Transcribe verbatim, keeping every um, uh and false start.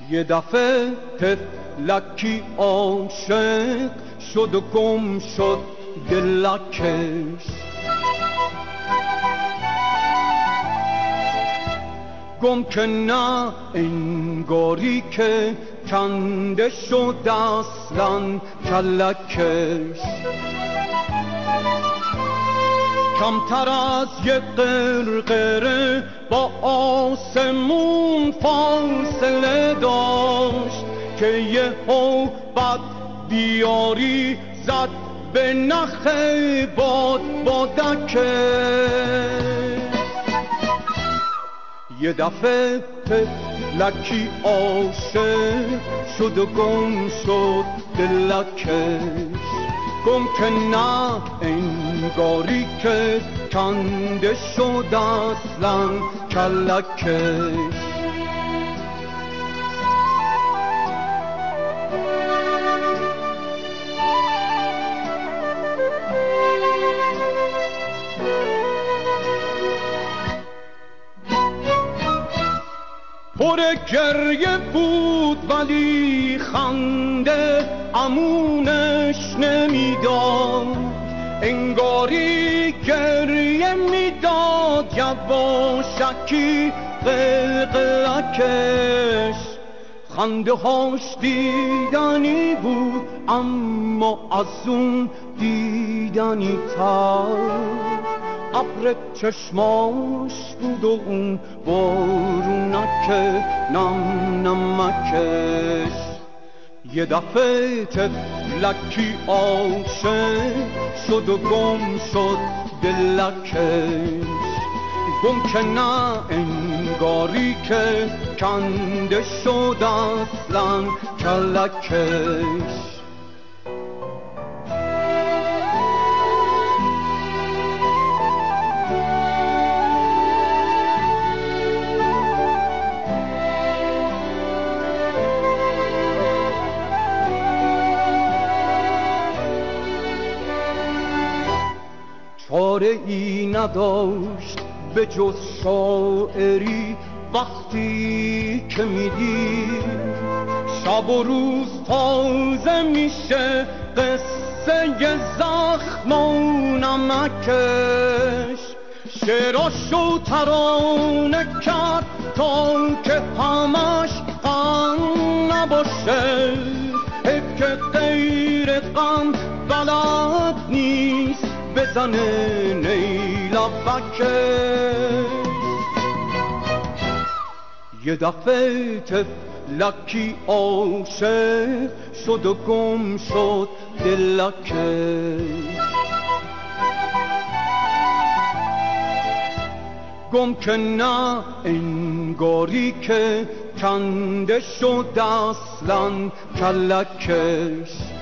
یه دفعه تفلکی عاشق شد و گم شد دلکش، گم که نه انگاری که کنده شد اصلا کلکش. کمتر از یه قرقره با آسمون فاصله داشت که یه هو بد بیاری زد به نخ باد بادکش. یه دفعه تفلکی عاشق شد و گم شد دلکش، گم که نه انگاری که کنده شد اصلا کلکش. پر گریه بود ولی خنده امونش نمیداد، انگاری گریه میداد یواشکی قلقلکش. خنده هاش دیدنی بود اما از اون دیدنی تر ابر چشماش بود و اون بارونک نم نمکش. یه دفعه تفلکی عاشق شد و گم شد دلکش، گم که نه انگاری که کنده شد اصلا کلکش. چاره ای نداشت به جز شاعری وقتی که میدید شب و روز تازه میشه قصه زخم و نمکش. شعراشو ترانه کرد تا که همش غم نباشه، حیف که غیر غم بلد نیست بزنه نیلبکش. یه دفعه تفلکی عاشق شد و گم شد دلکش، گم که نه انگاری که کنده شد اصلا کلکش.